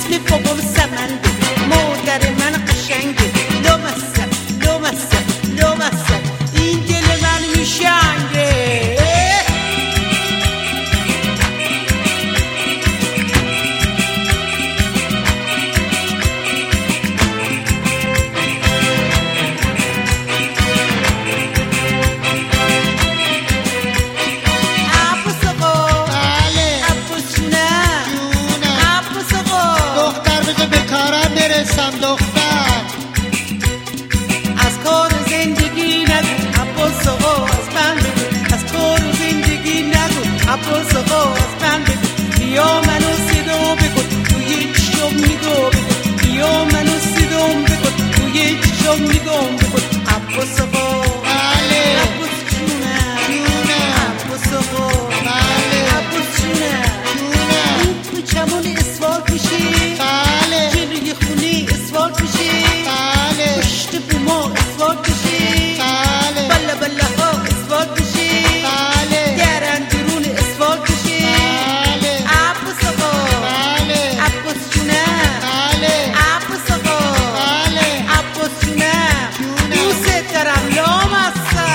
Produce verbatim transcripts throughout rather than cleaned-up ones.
مثل بابام سمنده، مادر من قشنگه، لامصب لامصب لامصب این دل من میشنگه. برسم دختر از کار زندگی نگو عباس آقا، از من بگو از کار زندگی نگو عباس آقا، از من بگو بیا منو صدا بکن توی چشم نگاه بکن، بیا منو صدا بکن توی چشم نگاه بکن عباس آقا. بله عباس جونم جونم عباس آقا، بله عباس جونم جونم این کوچمون اسفالت میشی، بله جلوی خونه اسفالت میشی، بله پشت بوما اسفالت میشی، بله بله بله ها اسفالت میشی، بله در اندرون اسفالت میشی. بله عباس آقا بله عباس جونم بله عباس آقا بله عباس جونم جونم. دوست دارم لامصب.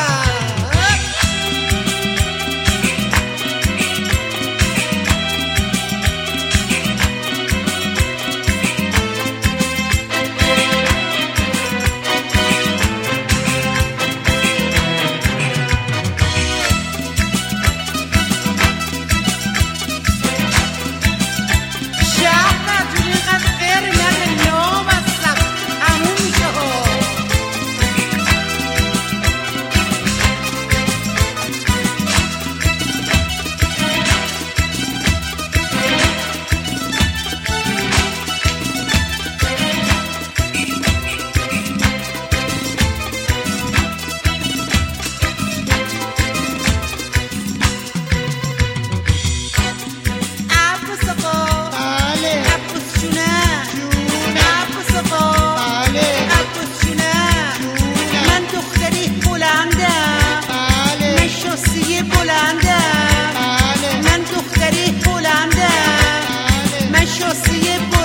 من دختری بلندم، من شاسی